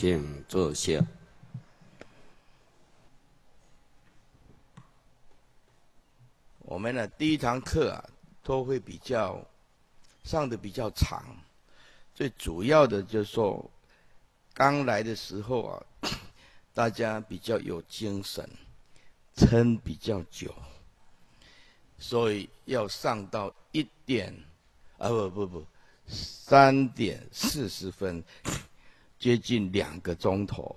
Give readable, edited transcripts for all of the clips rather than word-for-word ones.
请坐下。 我们的第一堂课都会上的比较长，最主要的就是说，刚来的时候大家比较有精神，撑比较久，所以要上到3:40，接近2个钟头，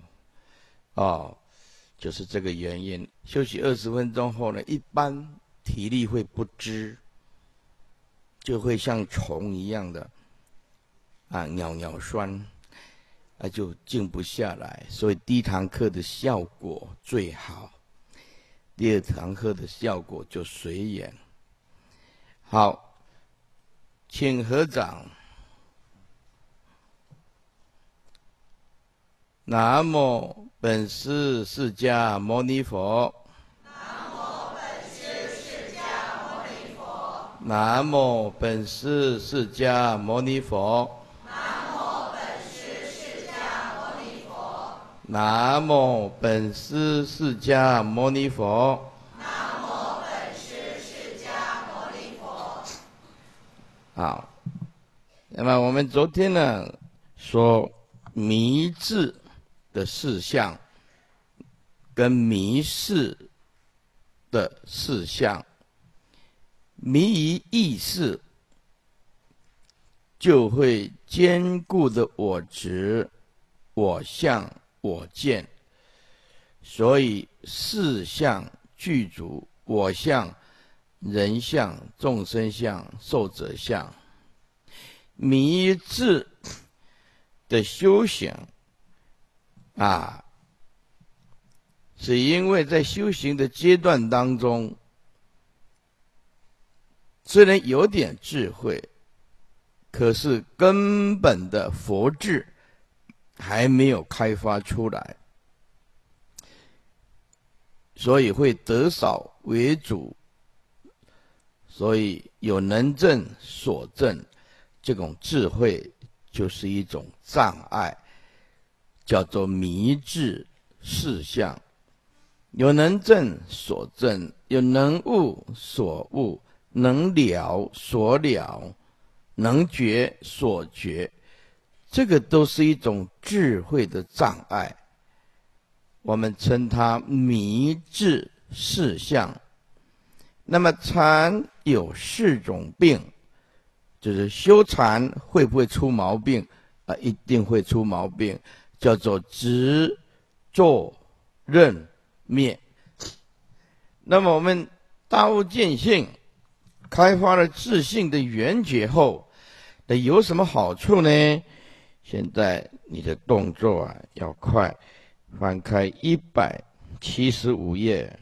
就是这个原因。休息20分钟后呢，一般体力会不支，就会像虫一样的尿酸，就静不下来。所以第一堂课的效果最好，第二堂课的效果就随缘。好，请合掌。南无本师释迦牟尼佛。南无本师释迦牟尼佛。南无本师释迦牟尼佛。南无本师释迦牟尼佛。好，那么我们昨天呢说迷智的事项跟迷事的事项，迷于意识，就会坚固的我执、我相、我见，所以事相具足我相、人相、众生相、寿者相。迷智的修行是因为在修行的阶段当中，虽然有点智慧，可是根本的佛智还没有开发出来，所以会得少为主，所以有能证所证，这种智慧就是一种障碍，叫做迷智事相。有能证所证，有能悟所悟，能了所了，能觉所觉，这个都是一种智慧的障碍，我们称它迷智事相。那么禅有4种病，就是修禅会不会出毛病一定会出毛病，叫做执、作、任、灭。那么我们大悟见性，开发了自性的圆觉后，那有什么好处呢？现在你的动作要快，翻开175页，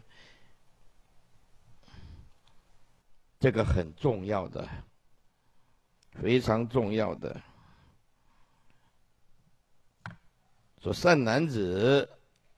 这个很重要的，非常重要的。说善男子，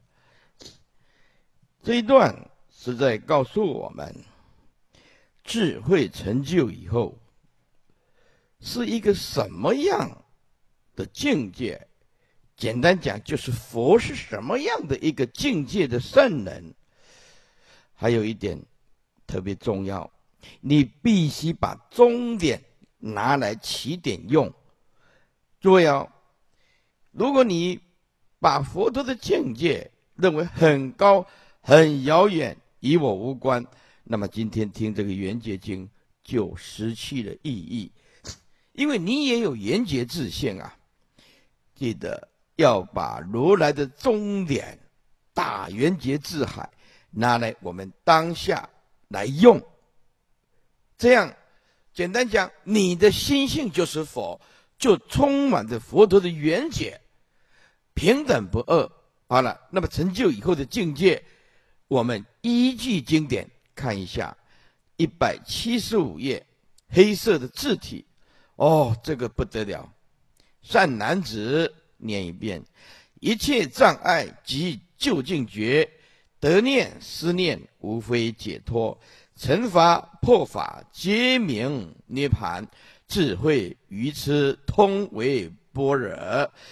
这一段是在告诉我们，智慧成就以后是一个什么样的境界。简单讲，就是佛是什么样的一个境界的圣人。还有一点特别重要，你必须把终点拿来起点用。诸位如果你把佛陀的境界认为很高很遥远，与我无关，那么今天听这个圆觉经就失去了意义，因为你也有圆觉自性记得要把如来的终点大圆觉智海拿来我们当下来用，这样简单讲，你的心性就是佛，就充满着佛陀的圆觉，平等不二。好了，那么成就以后的境界，我们依据经典看一下175页黑色的字体，这个不得了。善男子，念一遍：一切障碍即究竟觉，得念思念无非解脱，成法破法皆名涅盘，智慧愚痴通为般若。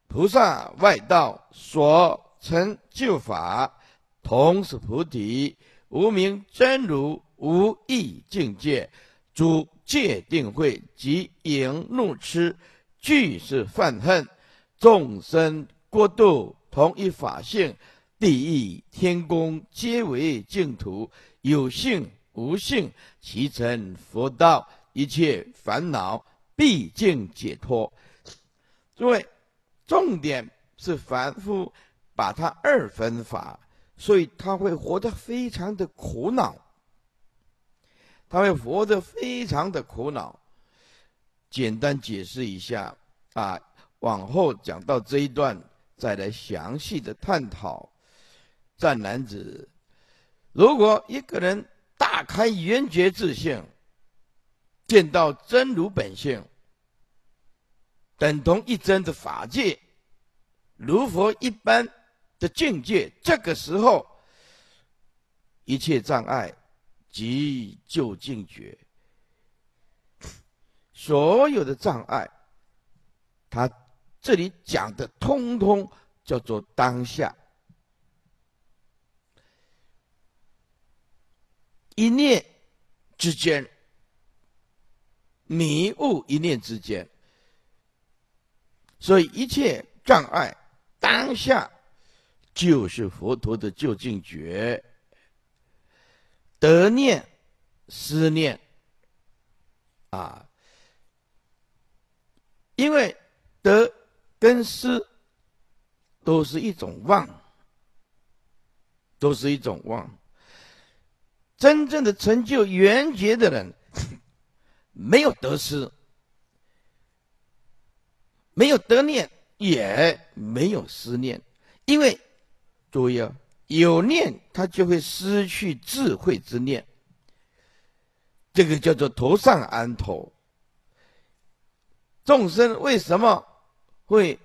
菩萨外道所成就法，同是菩提，无名真如，无异境界。诸戒定慧及淫怒痴，俱是犯恨。众生国度同一法性，地狱天宫皆为净土。有性无性，其成佛道。一切烦恼毕竟解脱。诸位，重点是凡夫把它二分法，所以他会活得非常的苦恼，他会活得非常的苦恼。简单解释一下啊，往后讲到这一段再来详细的探讨。善男子，如果一个人大开圆觉自性，见到真如本性，等同一真的法界，如佛一般的境界，这个时候一切障碍即就近觉。所有的障碍，他这里讲的通通叫做当下，一念之间，迷悟一念之间，所以一切障碍当下就是佛陀的究竟觉。得念思念啊，因为得跟失都是一种妄，都是一种妄。真正的成就圆觉的人，没有得失，没有得念，也没有思念。因为注意啊，有念他就会失去智慧之念，这个叫做头上安头。众生为什么会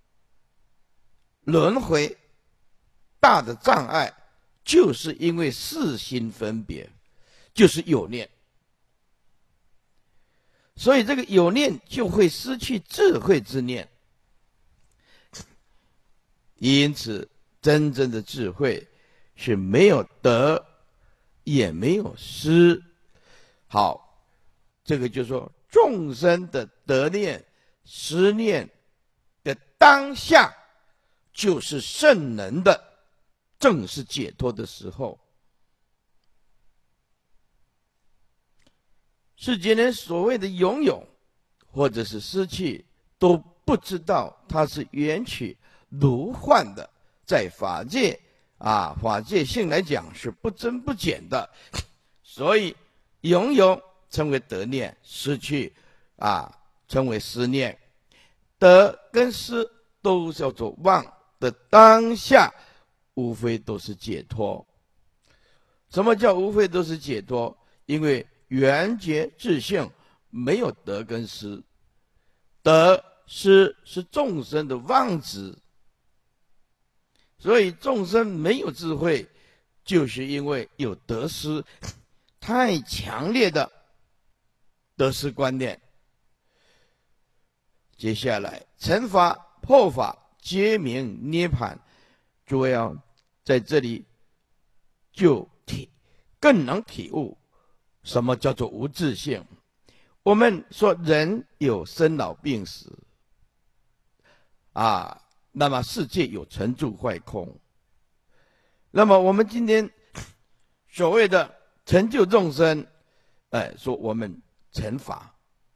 轮回？大的障碍就是因为四心分别，就是有念，所以这个有念就会失去智慧之念。因此真正的智慧是没有得也没有失。好，这个就是说众生的得念失念的当下，就是圣人的正是解脱的时候。世间人所谓的拥有或者是失去，都不知道它是缘起如幻的，在法界法界性来讲是不增不减的。所以拥有称为得念，失去称为失念。得跟失都叫做妄的当下，无非都是解脱。什么叫无非都是解脱？因为圆觉自性没有得跟失，得失是众生的妄执，所以众生没有智慧，就是因为有得失太强烈的得失观念。接下来成法破法皆名涅槃，诸位在这里就更能体悟什么叫做无自性。我们说人有生老病死那么世界有成住坏空。那么我们今天所谓的成就众生，说我们成法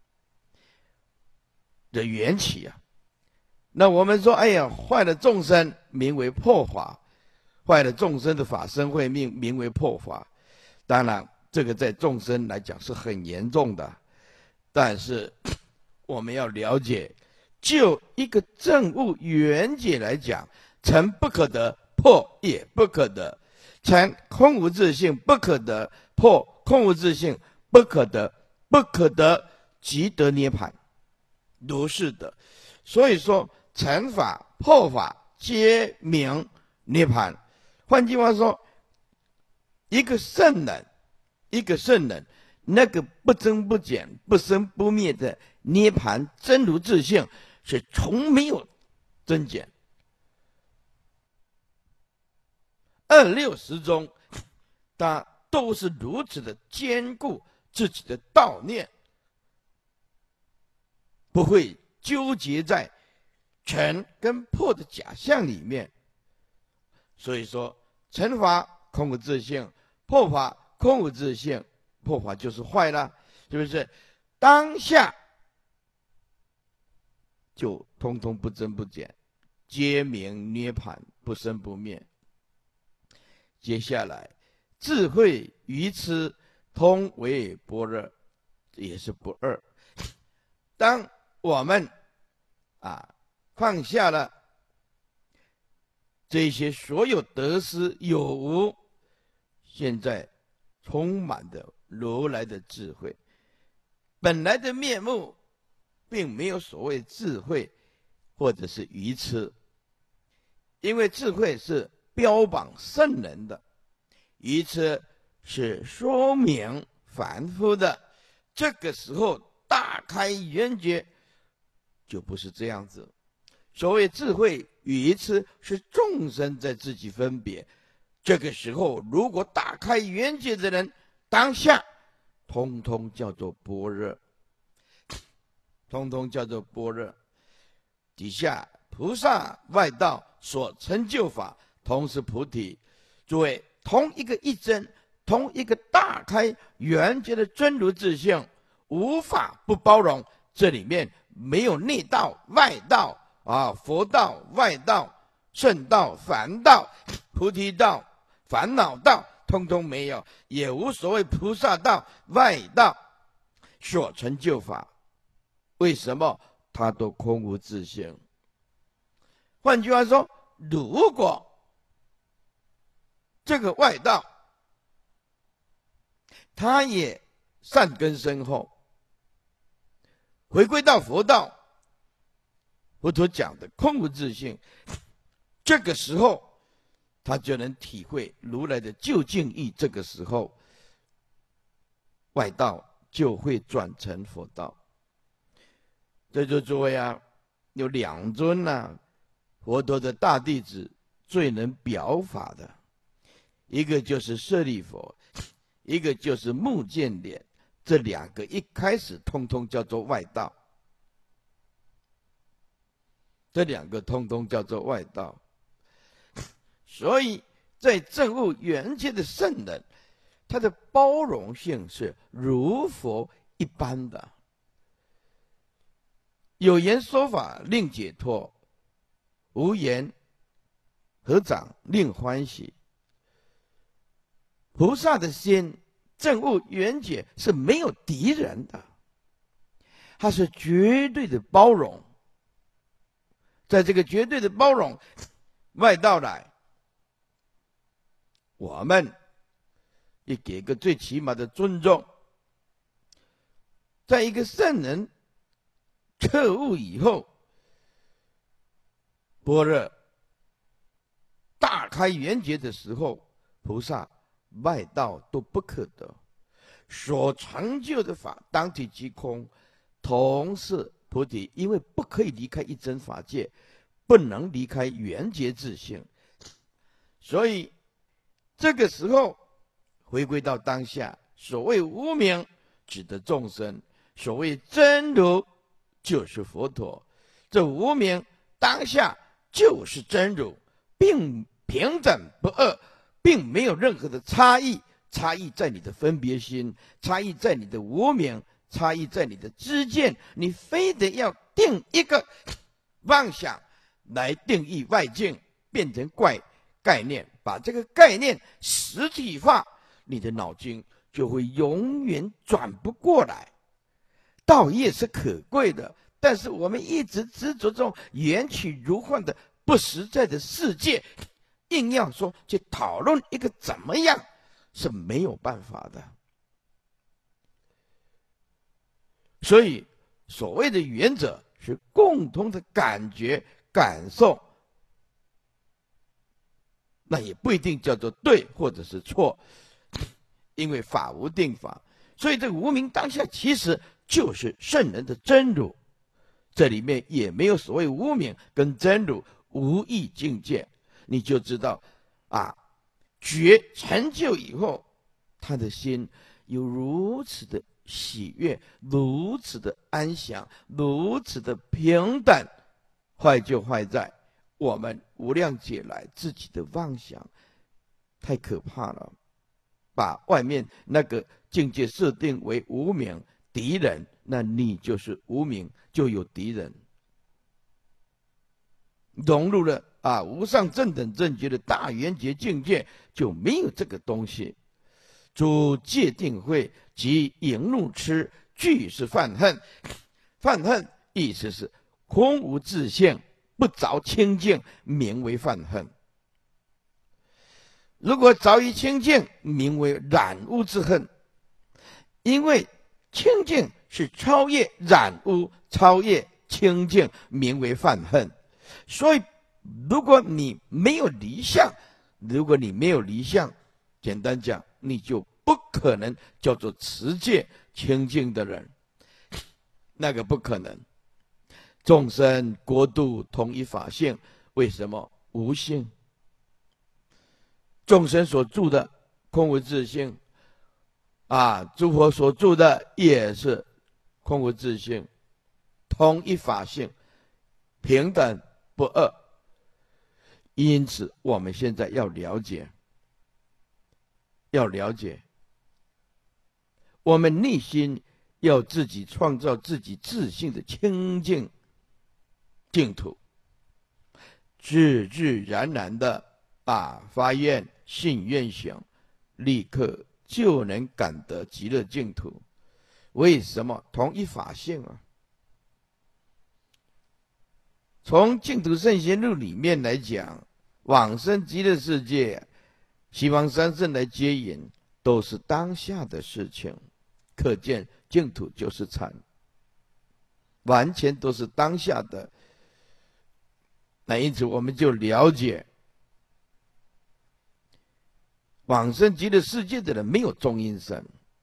的缘起那我们说坏了众生名为破法，坏了众生的法身慧命名为破法。当然这个在众生来讲是很严重的，但是我们要了解，就一个正悟圆解来讲，成不可得，破也不可得。成空无自性不可得，破空无自性不可得，不可得即得涅槃，如是的。所以说成法破法皆名涅槃。换句话说，一个圣人那个不增不减不生不灭的涅槃真如自性，是从没有增减。26时中，他都是如此的坚固自己的道念，不会纠结在成跟破的假象里面。所以说，成法空无自性，破法空无自性，破法就是坏了，是不是？当下就通通不增不减，皆名涅槃，不生不灭。接下来，智慧愚痴通为般若，也是不二。当我们放下了这些所有得失有无，现在充满着如来的智慧，本来的面目并没有所谓智慧或者是愚痴，因为智慧是标榜圣人的，愚痴是说明凡夫的。这个时候大开圆觉就不是这样子。所谓智慧愚痴是众生在自己分别，这个时候如果大开圆觉的人，当下通通叫做般若，通通叫做般若。底下菩萨外道所成就法同是菩提。诸位，同一个一真，同一个大开圆觉的真如自性，无法不包容。这里面没有内道外道佛道外道圣道凡道菩提道烦恼道，通通没有，也无所谓菩萨道外道所成就法。为什么？它都空无自性。换句话说，如果这个外道他也善根深厚，回归到佛道，佛陀讲的空无自性，这个时候他就能体会如来的究竟义。这个时候外道就会转成佛道。这就诸位有两尊佛陀的大弟子最能表法的，一个就是舍利佛，一个就是目犍连。这两个一开始通通叫做外道，这两个通通叫做外道。所以在证悟圆觉的圣人，他的包容性是如佛一般的。有言说法令解脱，无言合掌令欢喜。菩萨的心证悟圆觉是没有敌人的，他是绝对的包容。在这个绝对的包容，外道来，我们也给个最起码的尊重。在一个圣人彻悟以后，般若大开圆觉的时候，菩萨外道都不可得，所成就的法当体即空，同是菩提。因为不可以离开一真法界，不能离开圆觉自性，所以这个时候回归到当下，所谓无明指的众生，所谓真如就是佛陀。这无明当下就是真如，并平等不二，并没有任何的差异。差异在你的分别心，差异在你的无明，差异在你的知见。你非得要定一个妄想来定义外境，变成概念，把这个概念实体化，你的脑筋就会永远转不过来。道业是可贵的，但是我们一直执着这种缘起如幻的不实在的世界，硬要说去讨论一个怎么样，是没有办法的。所以所谓的原则是共同的感觉感受，那也不一定叫做对或者是错，因为法无定法。所以这个无明当下其实就是圣人的真如， 这里面也没有所谓无明跟真如无异境界，你就知道啊，觉成就以后，他的心有如此的喜悦，如此的安详，如此的平等。坏就坏在我们无量劫来自己的妄想太可怕了，把外面那个境界设定为无明敌人，那你就是无明，就有敌人。融入了无上正等正觉的大圆觉境界，就没有这个东西。诸戒定慧及淫怒痴，俱是犯恨。犯恨意思是空无自性，不着清净，名为犯恨。如果着于清净，名为染污之恨。因为清净是超越染污，超越清净，名为犯恨。所以如果你没有离相，简单讲，你就不可能叫做持戒清净的人，那个不可能。众生国度同一法性，为什么？无性。众生所住的空无自性诸佛所住的也是空无自性，同一法性，平等不二。因此我们现在要了解，我们内心要自己创造自己自性的清净净土，自自然然的发愿信愿行，立刻就能感得极乐净土。为什么？同一法性从净土圣贤录里面来讲，往生极乐世界，西方三圣来接引，都是当下的事情。可见净土就是禅，完全都是当下的。那因此我们就了解，往生极乐世界的人没有中阴身。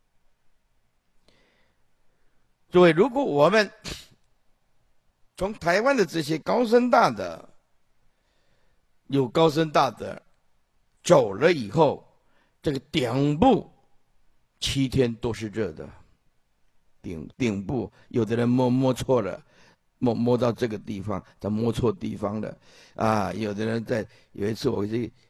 诸位，如果我们从台湾的这些高僧大德，有高僧大德走了以后，这个顶部7天都是热的，顶部有的人摸错了，摸到这个地方，他摸错地方了有的人有一次我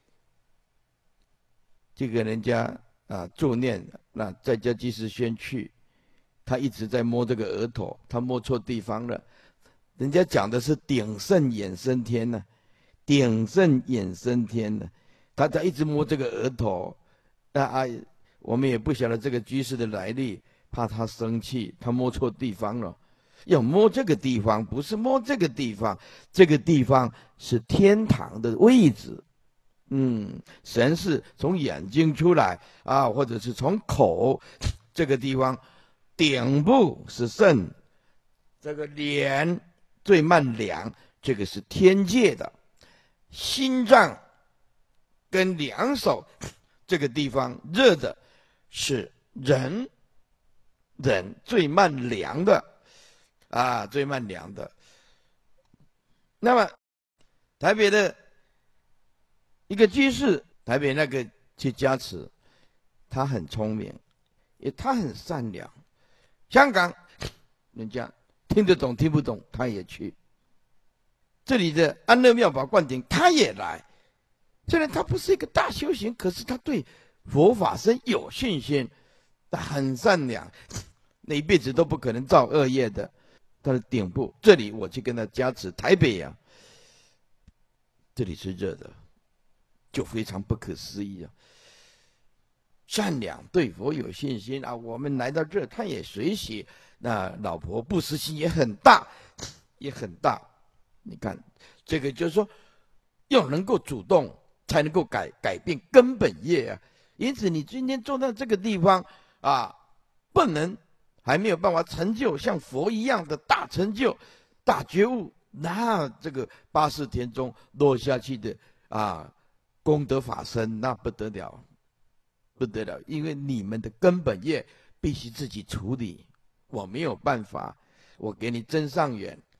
这个人家助念，那在家居士先去，他一直在摸这个额头，他摸错地方了。人家讲的是顶圣衍生天呢，顶圣衍生天呢，他一直摸这个额头，我们也不晓得这个居士的来历，怕他生气，他摸错地方了。要摸这个地方，不是摸这个地方，这个地方是天堂的位置。神是从眼睛出来或者是从口，这个地方顶部是肾，这个脸最慢凉，这个是天界的。心脏跟两手这个地方热的是人最慢凉的最慢凉的。那么台北的一个居士，台北那个去加持，他很聪明，也他很善良。香港人家听得懂听不懂他也去，这里的安乐妙法灌顶他也来。虽然他不是一个大修行，可是他对佛法僧有信心，他很善良，那一辈子都不可能造恶业的。他的顶部这里我去跟他加持，台北这里是热的，就非常不可思议善良，对佛有信心我们来到这，他也随喜。那老婆布施心也很大，也很大。你看，这个就是说，要能够主动，才能够改变根本业因此，你今天坐到这个地方不能还没有办法成就像佛一样的大成就、大觉悟，那这个84天中落下去的功德法身，那不得了，不得了！因为你们的根本业必须自己处理，我没有办法。我给你增上缘，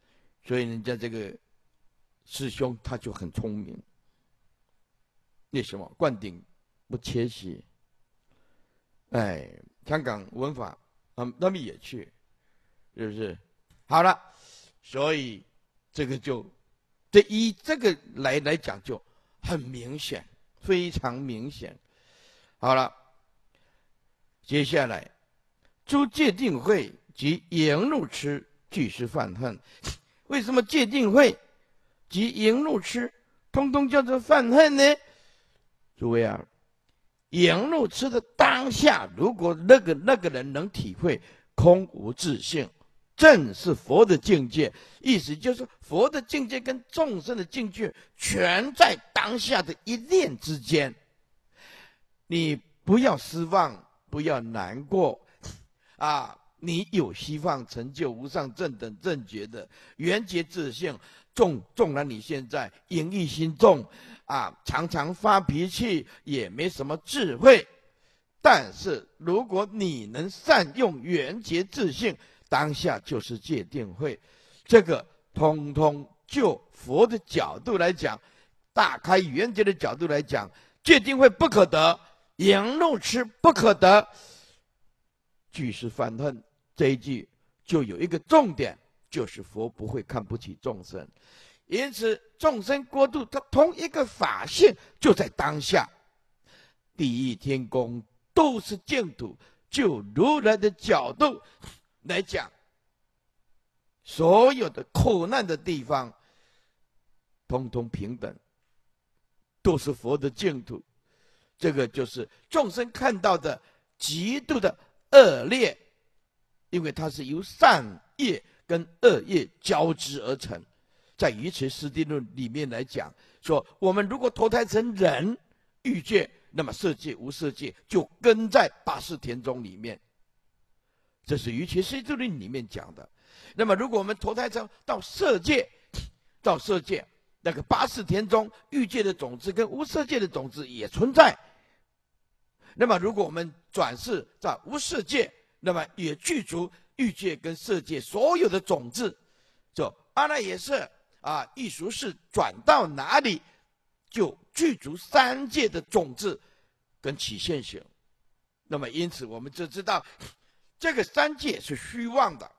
所以人家这个师兄他就很聪明。为什么？灌顶不缺席。哎，香港文法，他们也去，是不是？好了，所以这个就，以这个来讲就很明显，非常明显。好了，接下来，诸戒定慧及淫怒痴俱是犯恨。为什么戒定慧及淫怒痴通通叫做犯恨呢？诸位啊，淫怒痴的当下，如果那个人能体会空无自性，正是佛的境界。意思就是佛的境界跟众生的境界全在当下的一念之间。你不要失望，不要难过啊！你有希望成就无上正等正觉的圆觉自性，纵然你现在淫欲心重啊，常常发脾气，也没什么智慧，但是如果你能善用圆觉自性，当下就是戒定慧。这个通通就佛的角度来讲，大开圆觉的角度来讲，戒定慧不可得，淫怒痴不可得，俱是犯恨。这一句就有一个重点，就是佛不会看不起众生，因此众生国度它同一个法性就在当下。地狱天宫都是净土，就如来的角度来讲，所有的苦难的地方通通平等，都是佛的净土。这个就是众生看到的极度的恶劣，因为它是由善业跟恶业交织而成。在《愚痴师地论》里面来讲，说我们如果投胎成人欲界，那么色界无色界就跟在八识田中里面，这是《愚痴师地论》里面讲的。那么如果我们投胎成到色界，那个八识田中欲界的种子跟无色界的种子也存在。那么如果我们转世在无色界，那么也具足欲界跟色界所有的种子。就阿赖耶识啊，异熟识转到哪里，就具足三界的种子跟起现行。那么因此我们就知道，这个三界是虚妄的，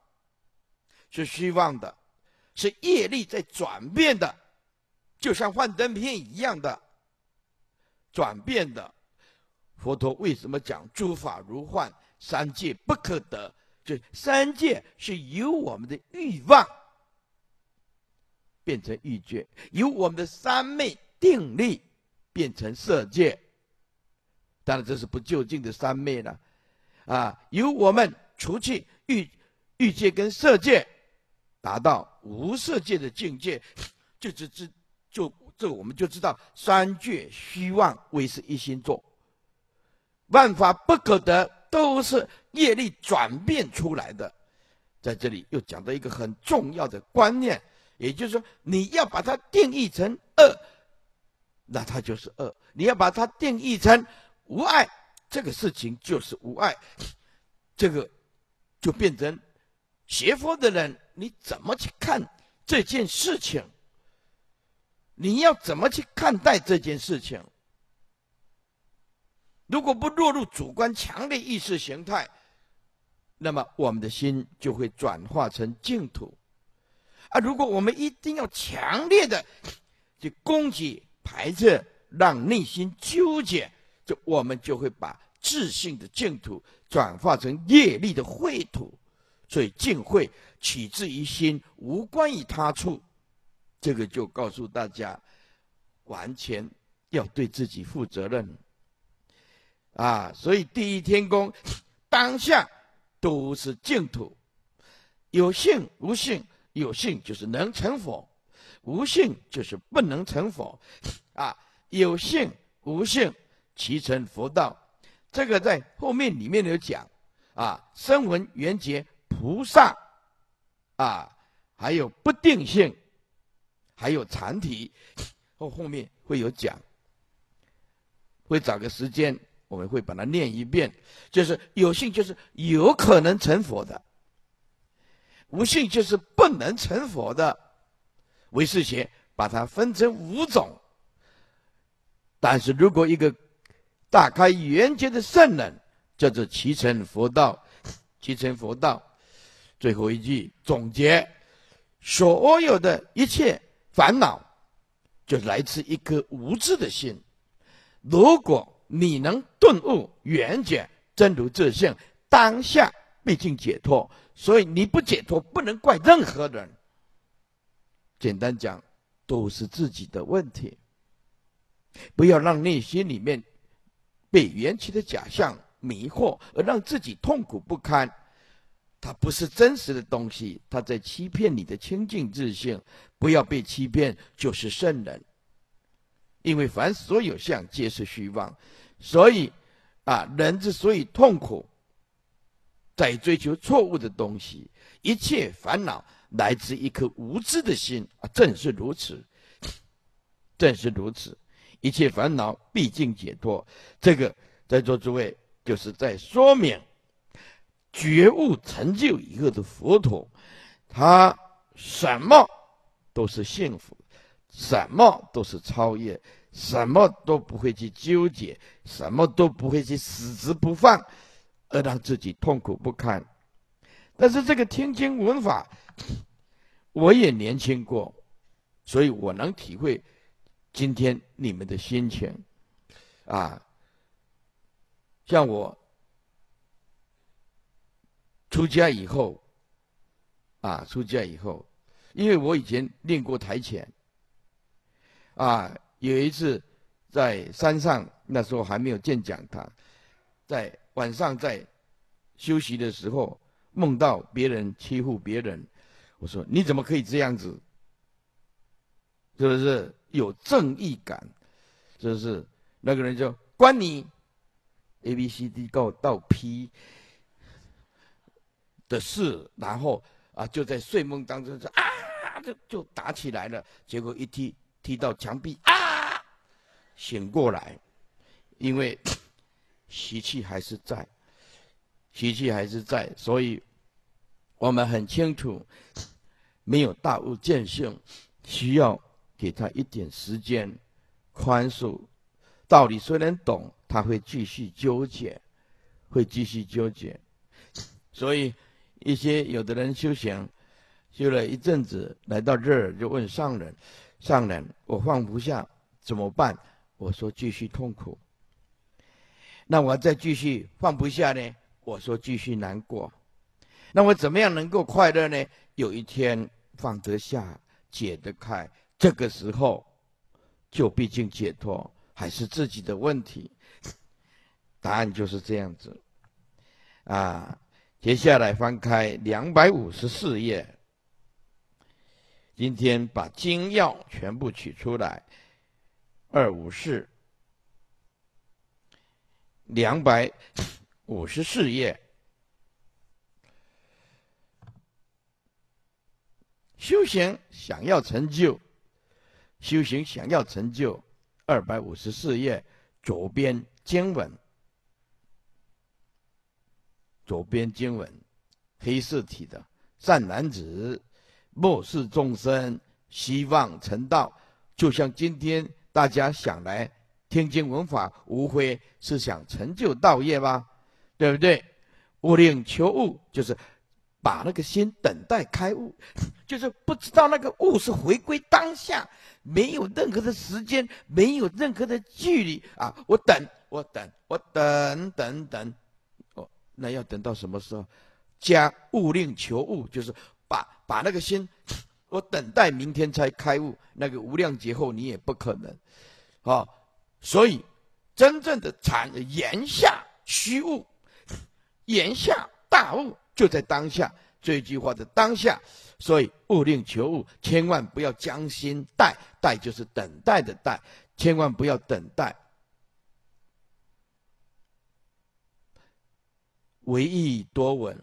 是业力在转变的，就像幻灯片一样的转变的。佛陀为什么讲诸法如幻，三界不可得？就三界是由我们的欲望变成欲界，由我们的三昧定力变成色界。当然这是不究竟的三昧了啊！由我们除去欲界跟色界，达到无色界的境界，这我们就知道三界虚妄，唯是一心作。万法不可得，都是业力转变出来的。在这里又讲到一个很重要的观念，也就是说，你要把它定义成恶，那它就是恶；你要把它定义成无碍，这个事情就是无碍。这个就变成学佛的人，你怎么去看这件事情？你要怎么去看待这件事情？如果不落入主观强烈意识形态，那么我们的心就会转化成净土。如果我们一定要强烈的去攻击排斥，让内心纠结，我们就会把自性的净土转化成业力的秽土。所以净慧起自于心，无关于他处。这个就告诉大家，完全要对自己负责任所以第一天宫当下都是净土，有性无性，有性就是能成佛，无性就是不能成佛有性无性，其成佛道。这个在后面里面有讲声闻缘觉菩萨还有不定性，还有禅体，后面会有讲，会找个时间我们会把它念一遍。就是有性就是有可能成佛的，无性就是不能成佛的。 唯识学把它分成5种。但是如果一个大开圆觉的圣人，叫做其成佛道。其成佛道最后一句总结，所有的一切烦恼就来自一颗无知的心。如果你能顿悟圆觉真如自性，当下毕竟解脱。所以你不解脱，不能怪任何人。简单讲，都是自己的问题。不要让内心里面被缘起的假象迷惑，而让自己痛苦不堪。它不是真实的东西，它在欺骗你的清净自性。不要被欺骗，就是圣人。因为凡所有相，皆是虚妄。所以人之所以痛苦，在追求错误的东西。一切烦恼来自一颗无知的心正是如此，正是如此。一切烦恼毕竟解脱。这个在座诸位就是在说明觉悟成就以后的佛陀，他什么都是幸福，什么都是超越，什么都不会去纠结，什么都不会去死执不放，而让自己痛苦不堪。但是这个听经闻法，我也年轻过，所以我能体会今天你们的心情像我出家以后因为我以前练过台拳有一次在山上，那时候还没有建讲堂，在晚上在休息的时候，梦到别人欺负别人，我说你怎么可以这样子？是不是有正义感？是不是那个人就关你 ABCD 到 P 的事，然后就在睡梦当中就打起来了，结果一踢到墙壁醒过来，因为习气还是在，所以我们很清楚，没有大悟见性，需要给他一点时间宽恕。道理虽然懂，他会继续纠结。所以有的人修行修了一阵子，来到这儿就问上人，我放不下怎么办？我说继续痛苦。那我再继续放不下呢？我说继续难过。那我怎么样能够快乐呢？有一天放得下，解得开，这个时候就毕竟解脱，还是自己的问题。答案就是这样子接下来翻开254页，今天把精要全部取出来。254页，修行想要成就，254页左边经文，黑色体的，善男子，莫视众生，希望成道。就像今天大家想来听经闻法，无非是想成就道业吧，对不对？悟令求悟，就是把那个心等待开悟，就是不知道那个悟是回归当下，没有任何的时间，没有任何的距离我等，那要等到什么时候？加悟令求悟，就是把那个心，我等待明天才开悟，那个无量劫后你也不可能所以真正的言下虚悟，言下大悟，就在当下。这一句话的当下，所以悟令求悟，千万不要将心待，待就是等待的待，千万不要等待。唯意多闻，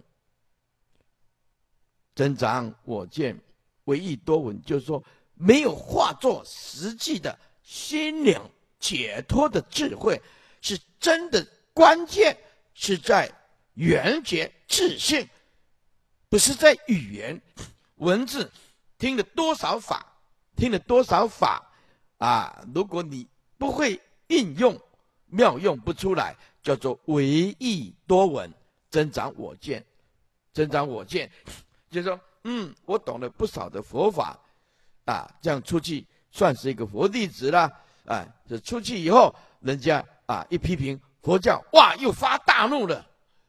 增长我见。唯意多闻就是说，没有化作实际的心灵解脱的智慧，是真的关键是在圆觉自性，不是在语言文字听了多少法， 听了多少法啊，如果你不会运用，妙用不出来，叫做唯意多闻，增长我见。增长我见，就是说，我懂了不少的佛法啊，这样出去算是一个佛弟子啦。啊，这出去以后，人家啊一批评佛教，哇，又发大怒了，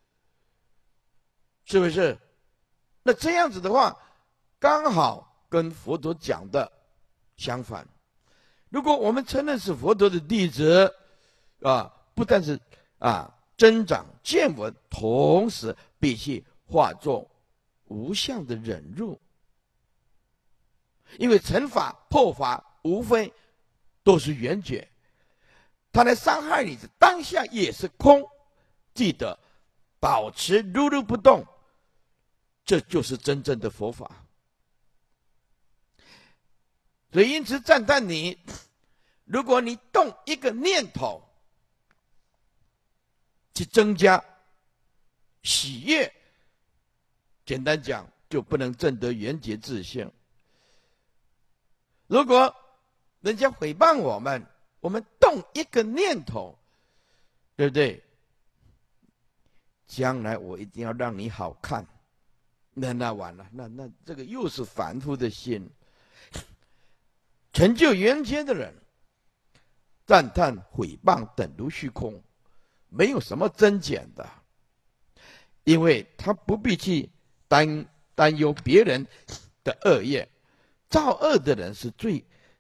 是不是？那这样子的话，刚好跟佛陀讲的相反。如果我们承认是佛陀的弟子，啊，不但是啊增长见闻，同时必须化作无相的忍辱，因为成法破法无非都是缘觉，他来伤害你的当下也是空。记得保持如如不动，这就是真正的佛法。所以因此赞叹你，如果你动一个念头去增加喜悦，简单讲就不能证得圆觉自性。如果人家诽谤我们，我们动一个念头，对不对？将来我一定要让你好看，那完了，那这个又是凡夫的心。成就圆觉的人，赞叹诽谤等如虚空，没有什么增减的，因为他不必去担忧别人的恶业。造恶的人是最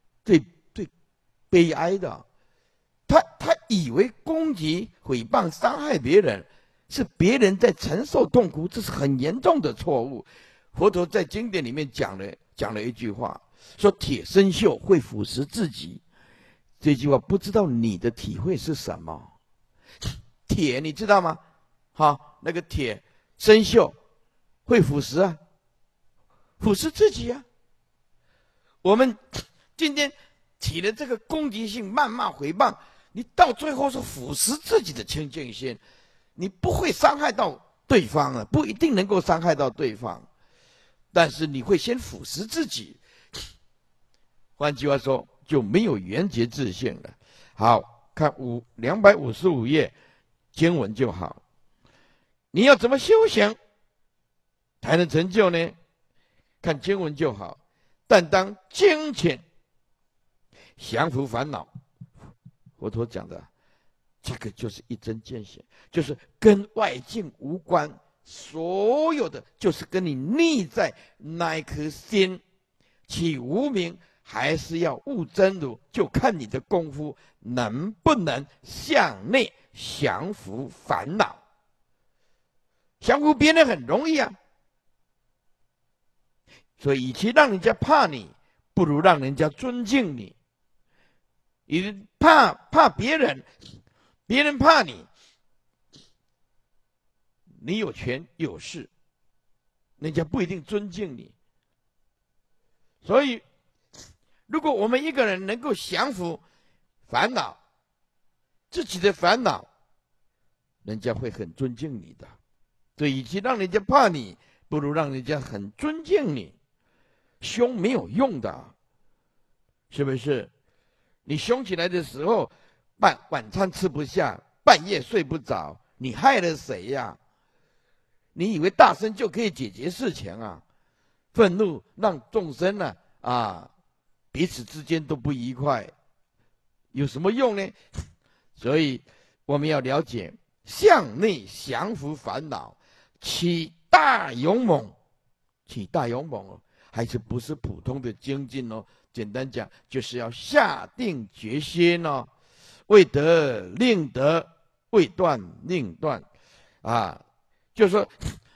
悲哀的，他以为攻击、诽谤、伤害别人是别人在承受痛苦，这是很严重的错误。佛陀在经典里面讲了一句话，说铁生锈会腐蚀自己。这句话不知道你的体会是什么？铁你知道吗？那个铁生锈会腐蚀啊，腐蚀自己啊。我们今天起了这个攻击性、谩骂、诽谤，你到最后是腐蚀自己的清净心，你不会伤害到对方了，不一定能够伤害到对方，但是你会先腐蚀自己。换句话说，就没有圆觉自性了。好，看255页经文就好。你要怎么修行才能成就呢？看经文就好。但当精勤降伏烦恼，佛陀讲的这个就是一针见血，就是跟外境无关，所有的就是跟你内在那一颗心起无明，还是要悟真如，就看你的功夫能不能向内降伏烦恼。降服别人很容易啊，所以与其让人家怕你，不如让人家尊敬你。你怕别人，别人怕你，你有权有势，人家不一定尊敬你。所以如果我们一个人能够降服烦恼，自己的烦恼，人家会很尊敬你的。所以与其让人家怕你，不如让人家很尊敬你。凶没有用的，是不是？你凶起来的时候，晚餐吃不下，半夜睡不着，你害了谁呀？你以为大声就可以解决事情啊？愤怒让众生彼此之间都不愉快，有什么用呢？所以我们要了解，向内降伏烦恼，起大勇猛，还是不是普通的精进哦？简单讲，就是要下定决心哦，未得令得，未断令断，就是说，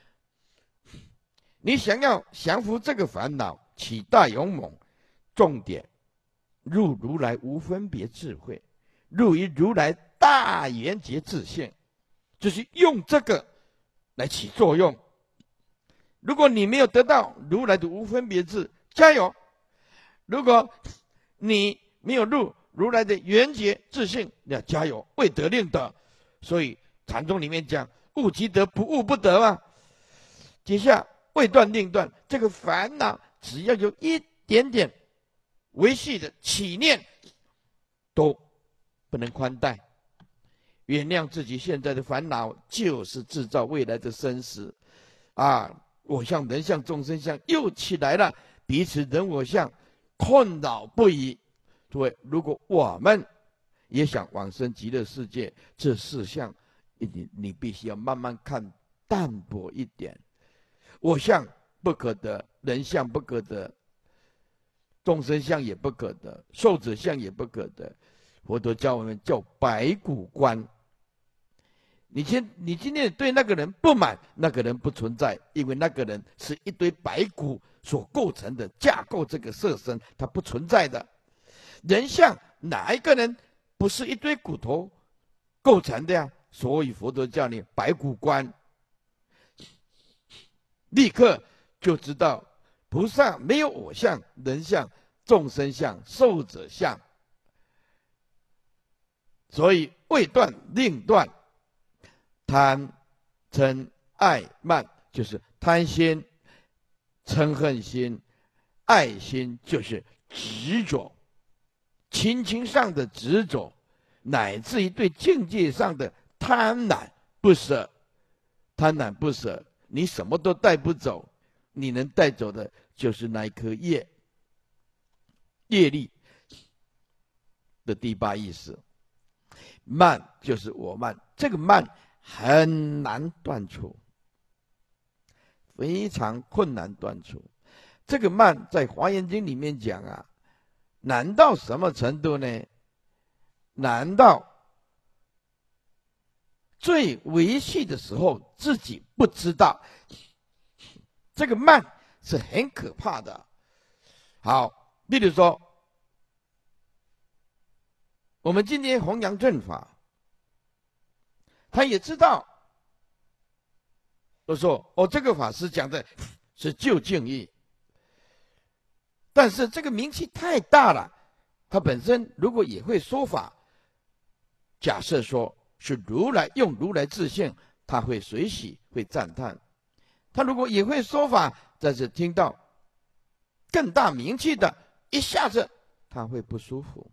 你想要降服这个烦恼，起大勇猛，重点入如来无分别智慧，入于如来大圆觉自性，就是用这个来起作用。如果你没有得到如来的无分别智，加油；如果你没有入如来的圆觉自性，要加油，未得令得。所以禅宗里面讲，悟即得，不悟不得啊。接下未断令断，这个烦恼只要有一点点维系的起念都不能宽待。原谅自己现在的烦恼，就是制造未来的生死。我相、人相、众生相又起来了，彼此人我相，困扰不已。诸位，如果我们也想往生极乐世界，这四项你必须要慢慢看，淡薄一点。我相不可得，人相不可得，众生相也不可得，寿者相也不可得。佛陀教我们叫白骨观。你今天对那个人不满，那个人不存在，因为那个人是一堆白骨所构成的架构，这个色身它不存在的。人相哪一个人不是一堆骨头构成的呀？所以佛陀叫你白骨观，立刻就知道菩萨没有我相、人相、众生相、寿者相。所以未断令断，贪嗔爱慢就是贪心、嗔恨心、爱心就是执着，情情上的执着，乃至于对境界上的贪婪不舍。贪婪不舍，你什么都带不走，你能带走的就是那一颗业力的第八意识。慢就是我慢，这个慢很难断除，非常困难断除。这个慢在《华严经》里面讲难到什么程度呢？难道最维系的时候自己不知道，这个慢是很可怕的。好，比如说我们今天弘扬正法，他也知道，我说这个法师讲的是究竟义，但是这个名气太大了，他本身如果也会说法，假设说是如来用如来自性，他会随喜，会赞叹。他如果也会说法，但是听到更大名气的，一下子他会不舒服，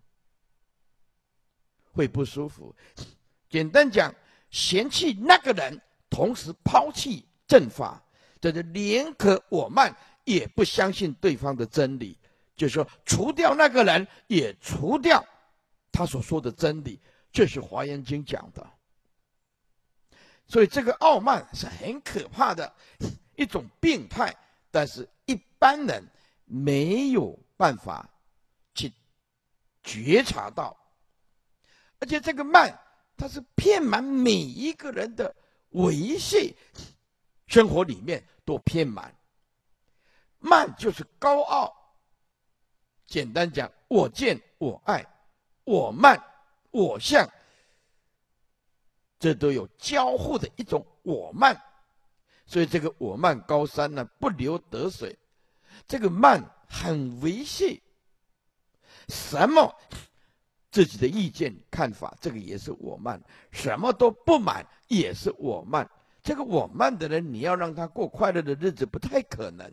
会不舒服。简单讲，嫌弃那个人，同时抛弃正法，这就宁可我慢，也不相信对方的真理。就是说，除掉那个人，也除掉他所说的真理。这是《华严经》讲的。所以这个傲慢是很可怕的一种病态，但是一般人没有办法去觉察到。而且这个慢，它是遍满每一个人的维系生活里面都遍满。慢就是高傲，简单讲，我见我爱，我慢我相，这都有交互的一种我慢。所以这个我慢高山呢，不流得水。这个慢很维系，什么自己的意见看法，这个也是我慢，什么都不满也是我慢。这个我慢的人，你要让他过快乐的日子不太可能，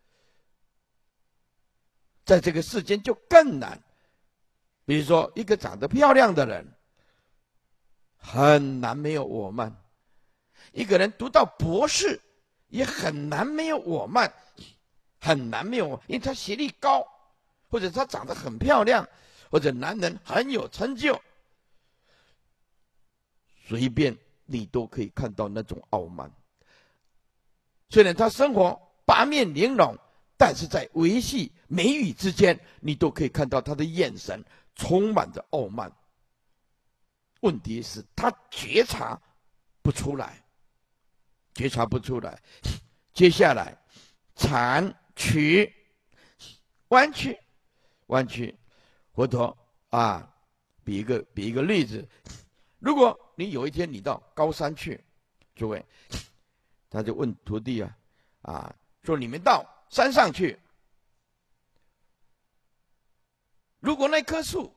在这个世间就更难。比如说一个长得漂亮的人，很难没有我慢；一个人读到博士，也很难没有我慢，很难没有我，因为他学历高，或者他长得很漂亮，或者男人很有成就，随便你都可以看到那种傲慢。虽然他生活八面玲珑，但是在维系眉宇之间，你都可以看到他的眼神充满着傲慢。问题是他觉察不出来，觉察不出来。接下来残曲弯曲，弯曲。佛陀比一个例子，如果你有一天你到高山去，诸位，他就问徒弟说你们到山上去，如果那棵树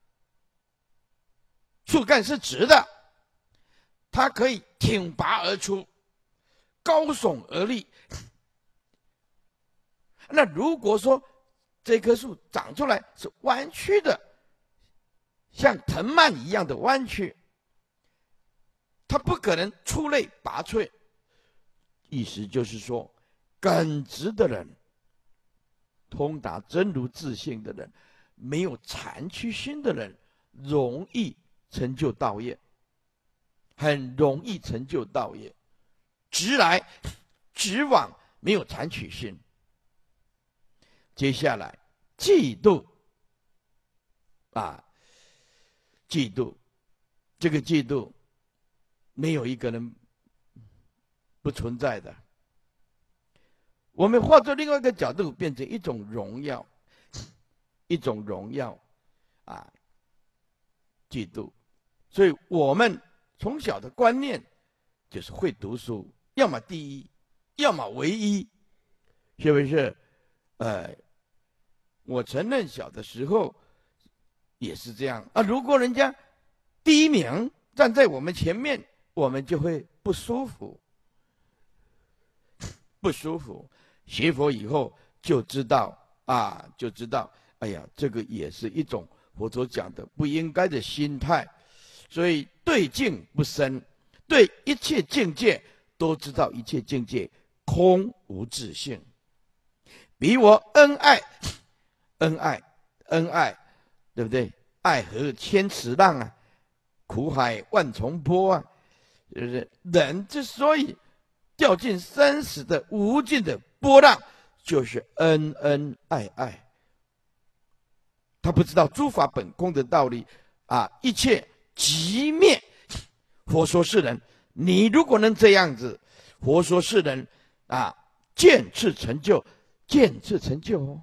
干是直的，它可以挺拔而出，高耸而立。那如果说这棵树长出来是弯曲的，像藤蔓一样的弯曲，它不可能出类拔萃。意思就是说，耿直的人，通达真如自性的人，没有残缺心的人，容易成就道业，很容易成就道业。直来直往，没有残取心。接下来嫉妒嫉妒，这个嫉妒没有一个人不存在的。我们换作另外一个角度，变成一种荣耀，一种荣耀嫉妒。所以我们从小的观念就是会读书，要么第一，要么唯一，是不是？我承认小的时候也是这样如果人家第一名站在我们前面，我们就会不舒服，不舒服。学佛以后就知道哎呀，这个也是一种佛所讲的不应该的心态。所以对境不生，对一切境界都知道一切境界空无自性。比我恩爱，对不对？爱河千尺浪苦海万重波是不是？人之所以掉进生死的无尽的波浪，就是恩恩爱爱。他不知道诸法本空的道理一切即灭。佛说世人，你如果能这样子，佛说世人渐次成就，渐次成就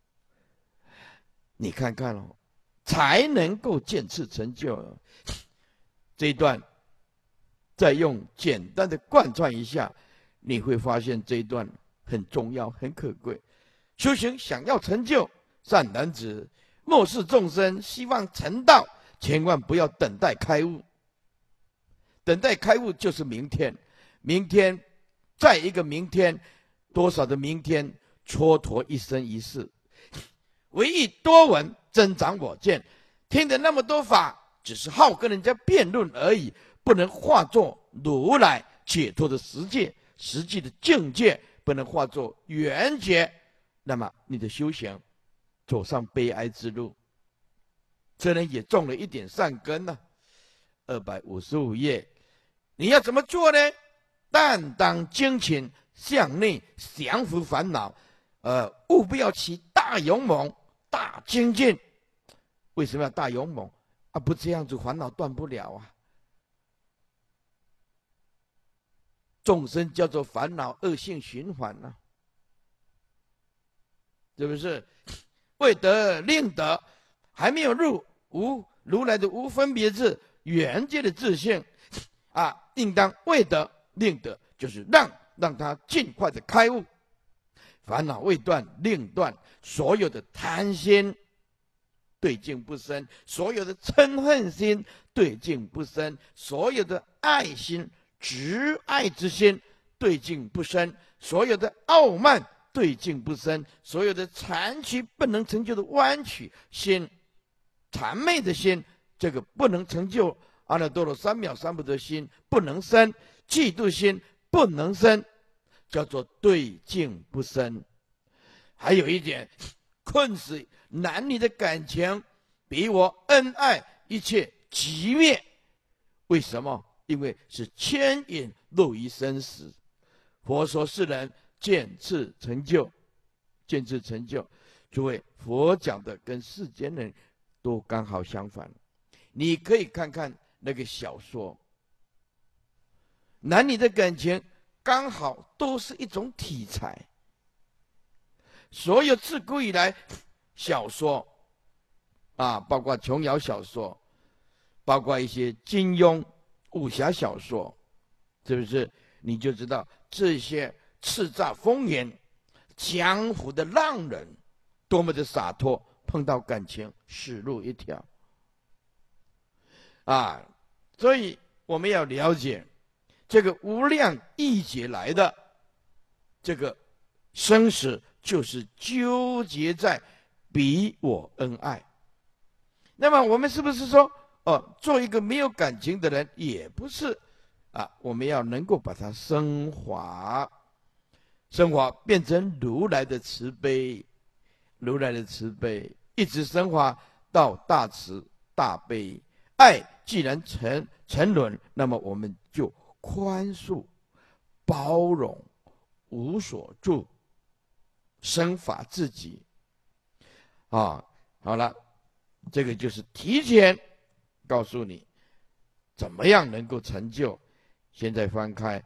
你看看才能够渐次成就这一段再用简单的贯穿一下，你会发现这一段很重要，很可贵。修行想要成就，善男子，莫视众生希望成道，千万不要等待开悟。等待开悟就是明天，明天再一个明天，多少的明天，蹉跎一生一世。唯意多闻，增长我见。听的那么多法，只是好跟人家辩论而已，不能化作如来解脱的实际的境界，不能化作圆觉。那么你的修行走上悲哀之路。这人也种了一点善根255页，你要怎么做呢？但当精勤向内降伏烦恼，务不要起大勇猛、大精进。为什么要大勇猛不这样子烦恼断不了众生叫做烦恼恶性循环是不是？未得令得，还没有入如来的无分别智圆界的自性应当未得令得，就是让他尽快的开悟。烦恼未断令断，所有的贪心对境不生，所有的嗔恨心对境不生，所有的爱心执爱之心对境不生，所有的傲慢对境不生，所有的残缺不能成就的弯曲心、谄媚的心，这个不能成就阿耨多罗三藐三菩提心不能生，嫉妒心不能生，叫做对境不生。还有一点，困死男女的感情，比我恩爱，一切即灭。为什么？因为是牵引入于生死。佛说世人渐次成就，渐次成就。诸位，佛讲的跟世间人都刚好相反。你可以看看那个小说，男女的感情刚好都是一种题材。所有自古以来小说包括琼瑶小说，包括一些金庸武侠小说，是不是？你就知道这些叱咤风云江湖的浪人多么的洒脱，碰到感情死路一条所以我们要了解这个无量义劫来的这个生死，就是纠结在彼我恩爱。那么我们是不是说，做一个没有感情的人也不是啊？我们要能够把它升华，升华变成如来的慈悲，如来的慈悲一直升华到大慈大悲。爱既然沉沦，那么我们就宽恕、包容、无所住，生法自己。啊，好了，这个就是提前告诉你怎么样能够成就。现在翻开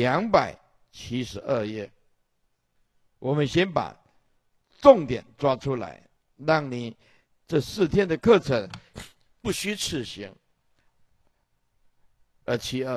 272页，我们先把重点抓出来，让你这4天的课程不虚此行。272，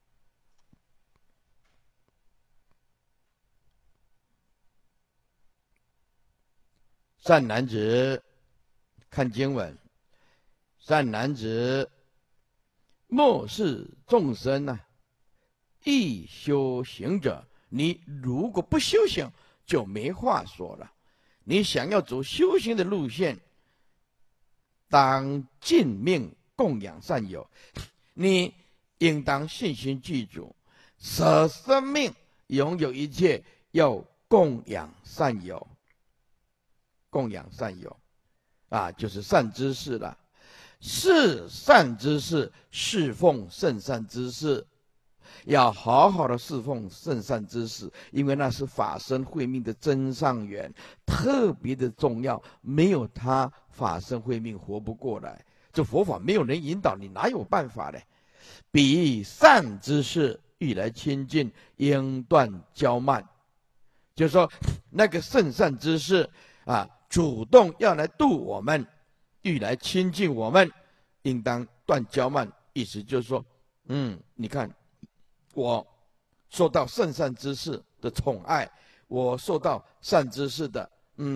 善男子，看经文。善男子，莫视众生啊，亦修行者。你如果不修行，就没话说了。你想要走修行的路线，当尽命供养善友。你应当信心具足，舍生命，拥有一切，要供养善友。供养善友啊，就是善知识了。是善知识，侍奉圣善知识，要好好的侍奉圣善知识，因为那是法身慧命的真上缘，特别的重要。没有他，法身慧命活不过来。这佛法没有人引导，你哪有办法呢？彼善知识欲来亲近，应断骄慢。就是说，那个圣善知识啊，主动要来度我们，欲来亲近我们，应当断骄慢。意思就是说，你看，我受到圣善知识的宠爱，我受到善知识的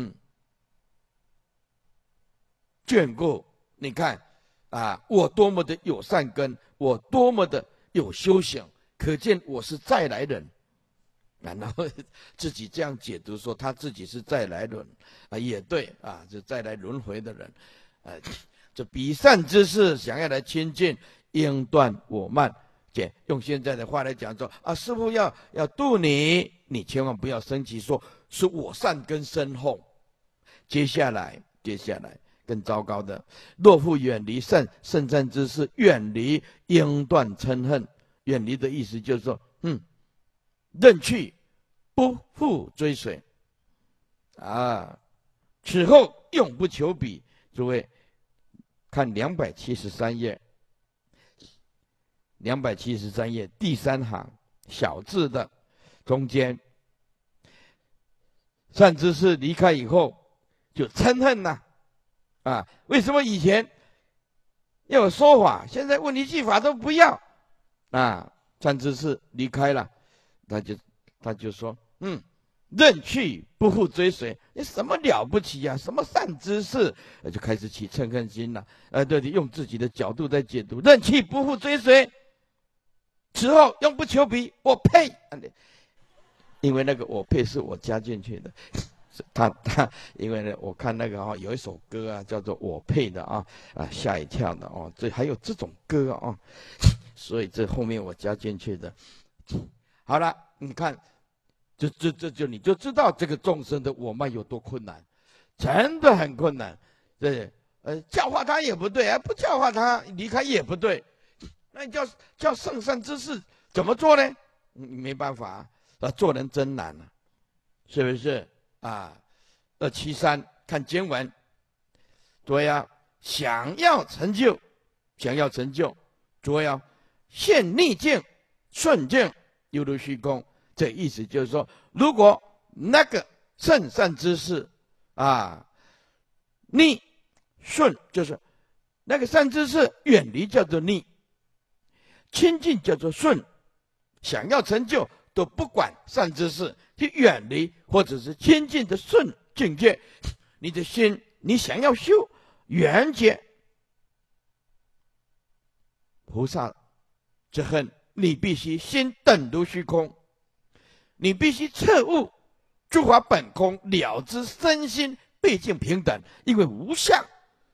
眷顾。你看啊，我多么的有善根，我多么的有修行，可见我是再来人。然后自己这样解读说他自己是再来人啊，也对啊，这再来轮回的人，这彼善知识想要来亲近，应断我慢。用现在的话来讲说啊，师父要度你，你千万不要生气，说是我善根深厚。接下来更糟糕的，若复远离圣善知识，远离应断嗔恨。远离的意思就是说，任去，不复追随啊！此后永不求彼。诸位看273页，273页第3行小字的中间，善知识离开以后就嗔恨呐啊！为什么以前要有说法，现在问题技法都不要啊？善知识离开了，他就说，任去不复追随。你什么了不起呀？什么善知识？就开始起嗔恨心了。对，用自己的角度在解读，任去不复追随。此后永不求彼，我呸！因为那个我配是我加进去的。他因为呢，我看那个有一首歌啊，叫做我配的吓一跳的这还有这种歌所以这后面我加进去的。好了，你看，就你就知道这个众生的我慢有多困难，真的很困难。对，教化他也不对，不教化他离开也不对，那你叫圣善知识怎么做呢？没办法做人真难是不是273看经文，对呀，想要成就，主要现逆境，顺境，犹如虚空。这意思就是说，如果那个圣善知识逆顺，就是那个善知识远离叫做逆，亲近叫做顺。想要成就，都不管善知识，去远离或者是亲近的顺境界。你的心，你想要修圆觉菩萨之恨，你必须心等如虚空，你必须彻悟诸法本空，了知身心毕竟平等，因为无相。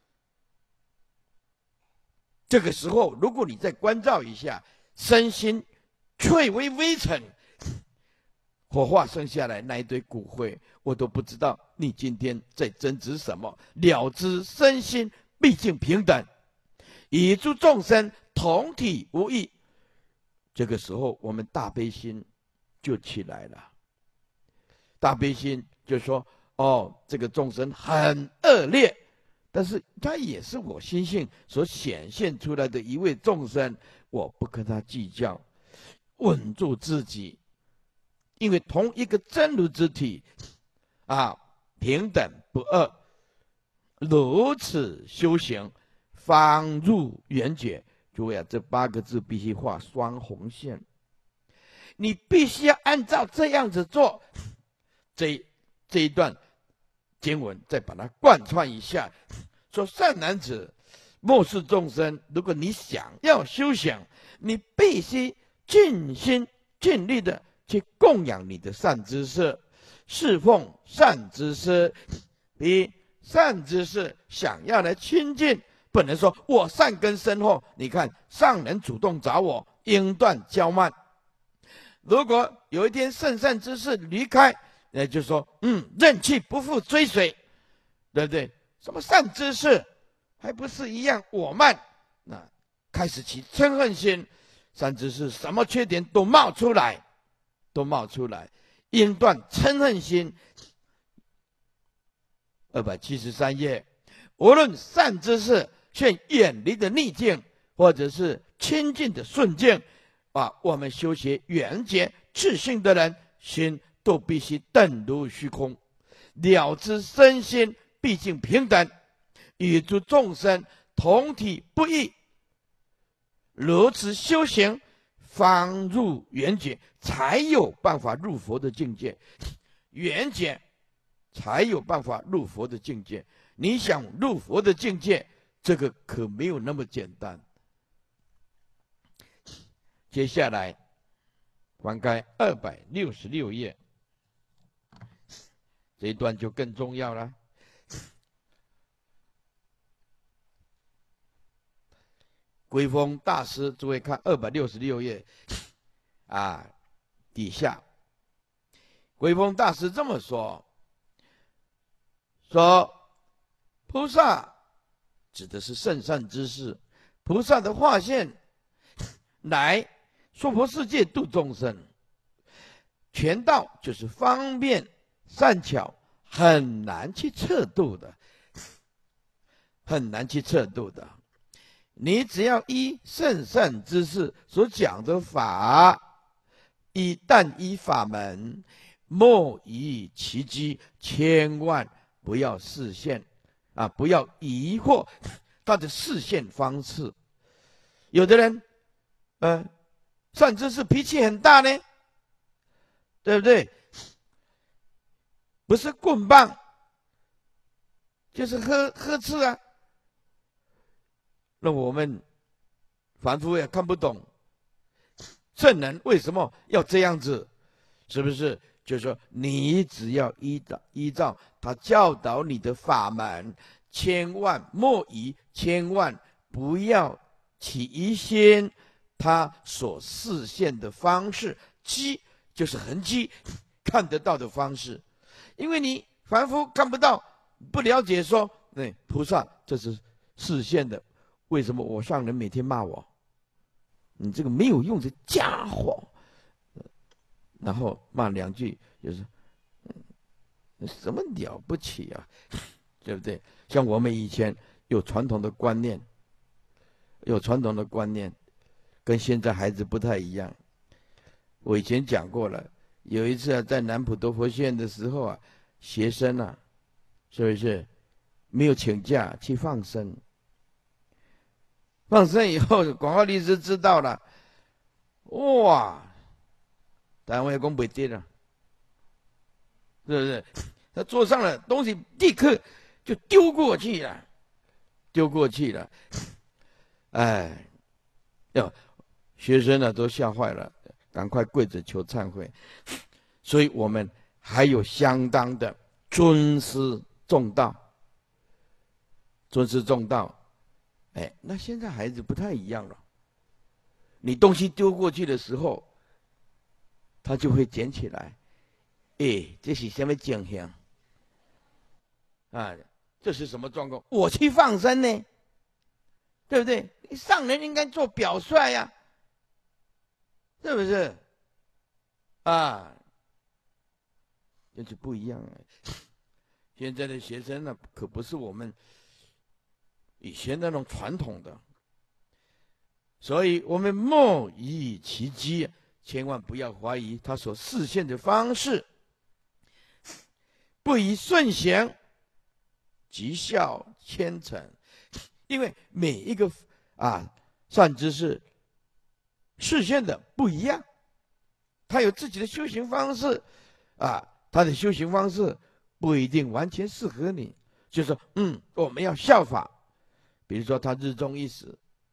这个时候，如果你再关照一下，身心却为微尘，火化生下来那一堆骨灰，我都不知道你今天在争执什么。了知身心毕竟平等，以诸众生同体无异。这个时候，我们大悲心就起来了。大悲心就说：哦，这个众生很恶劣，但是他也是我心性所显现出来的一位众生，我不跟他计较，稳住自己。因为同一个真如之体平等不二，如此修行方入圆觉。诸位这8个字必须画双红线，你必须要按照这样子做。这一段经文再把它贯穿一下，说善男子，莫视众生。如果你想要修行，你必须尽心尽力的去供养你的善知识，侍奉善知识，比善知识想要来亲近，不能说我善根深厚，你看上人主动找我，应断骄慢。如果有一天圣善知识离开，那就说任气不复追随，对不对？什么善知识还不是一样我慢？那开始起嗔恨心，善知识什么缺点都冒出来，应断嗔恨心。273页，无论善知识现远离的逆境，或者是亲近的顺境我们修学圆觉自性的人，心都必须等如虚空，了知身心毕竟平等，与诸众生同体不异。如此修行方入圆觉，才有办法入佛的境界。圆觉才有办法入佛的境界。你想入佛的境界，这个可没有那么简单。接下来翻开266页，这一段就更重要了。归峰大师，诸位看266页底下，归峰大师这么说：菩萨指的是圣善之事，菩萨的化现来娑婆世界度众生，全道就是方便善巧，很难去测度的，你只要依圣善之事所讲的法，但依法门，莫疑其机，千万不要示现不要疑惑他的示现方式。有的人善知识脾气很大呢，对不对？不是棍棒就是呵斥那我们凡夫也看不懂圣人为什么要这样子，是不是？就是说你只要依照他教导你的法门，千万莫疑，千万不要起疑心他所示现的方式。机就是痕迹，看得到的方式。因为你凡夫看不到，不了解说菩萨这是示现的，为什么我上人每天骂我？你这个没有用的家伙，然后骂2句，就是什么了不起对不对？像我们以前有传统的观念，跟现在孩子不太一样。我以前讲过了，有一次在南普陀佛学院的时候学生是不是没有请假去放生？放生以后，广告律师知道了，哇，单位公不对了，是不是？他坐上了东西，立刻就丢过去了。学生都吓坏了，赶快跪着求忏悔。所以我们还有相当的尊师重道，尊师重道。哎，那现在孩子不太一样了。你东西丢过去的时候，他就会捡起来。哎，这是什么景象？啊，这是什么状况？我去放生呢，对不对？上人应该做表率呀，是不是？啊，就是不一样。现在的学生呢，可不是我们以前那种传统的，所以我们莫以其机，千万不要怀疑他所示现的方式，不以顺行，即效千成。因为每一个善知识示现的不一样，他有自己的修行方式他的修行方式不一定完全适合你，就说我们要效法。比如说他日中一时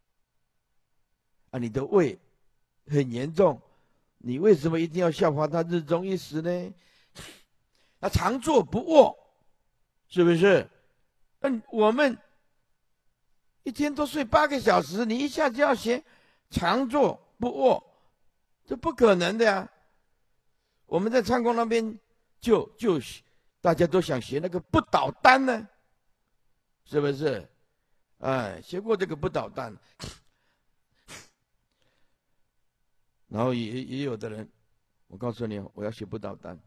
你的胃很严重，你为什么一定要效法他日中一时呢？他常坐不卧，是不是？我们一天都睡8个小时，你一下就要学常坐不卧，这不可能的呀。我们在昌宫那边就大家都想学那个不倒单呢，是不是？学过这个不倒单，然后也有的人，我告诉你，我要学不倒单，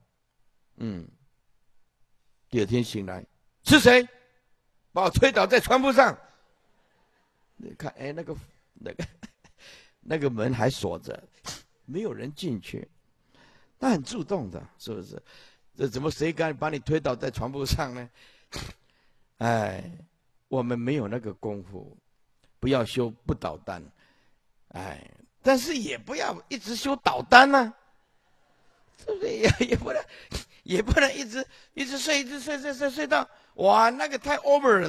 第二天醒来，是谁把我推倒在床铺上？你看，那个门还锁着，没有人进去，他很主动的，是不是？这怎么谁敢把你推倒在床铺上呢？我们没有那个功夫，不要修不倒单，但是也不要一直修倒单呢，对不对？也不能一直睡到哇，那个太 over 了。